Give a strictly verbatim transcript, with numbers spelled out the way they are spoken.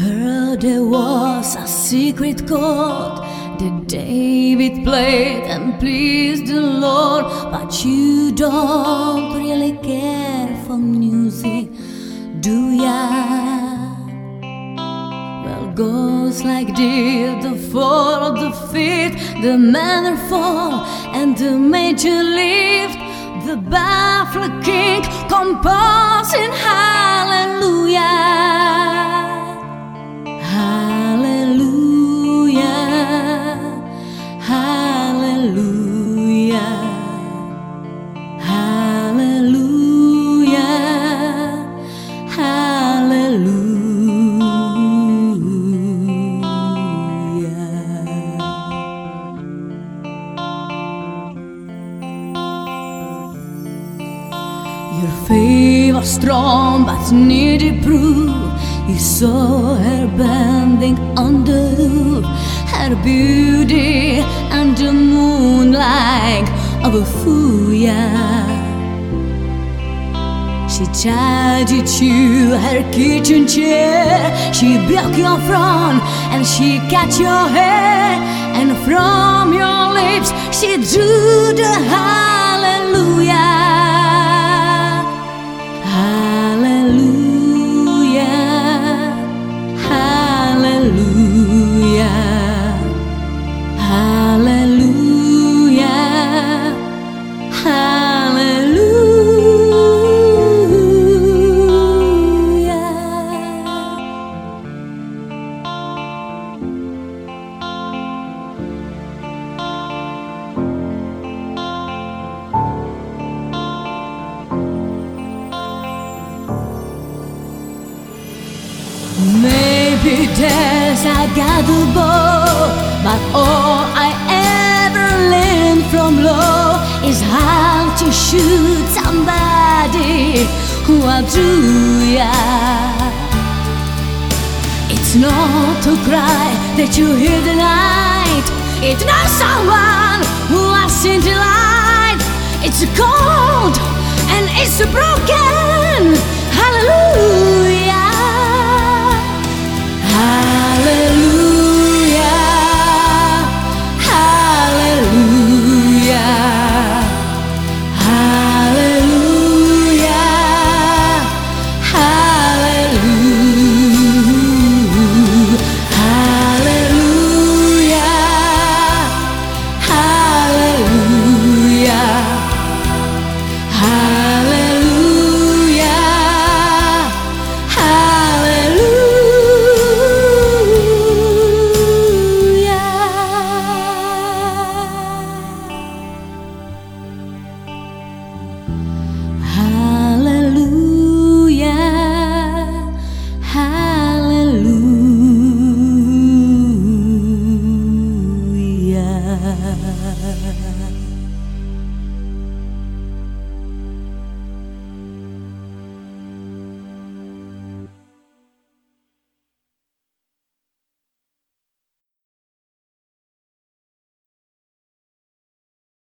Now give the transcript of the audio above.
heard there was a secret chord that David played and pleased the Lord, but you don't really care for music, do ya? Well, goes like this: the fourth, the fifth, the minor fall, and the major lift. The baffled king composing hallelujah, hallelujah, hallelujah, hallelujah, hallelujah. Your faith was strong but needed proof. You saw her bending on the roof, her beauty and the moonlight of a fool, yeah. She chided you, her kitchen chair. She broke your throne and she cut your hair, and from your lips she drew the hallelujah. Hallelujah, hallelujah, hallelujah, hallelujah. Maybe there's a gathered bow, but all I ever learned from love is how to shoot somebody who outdrew ya. It's not to cry that you hear the night. It's not someone who has seen the light. It's cold and it's broken. Hallelujah. Hallelujah.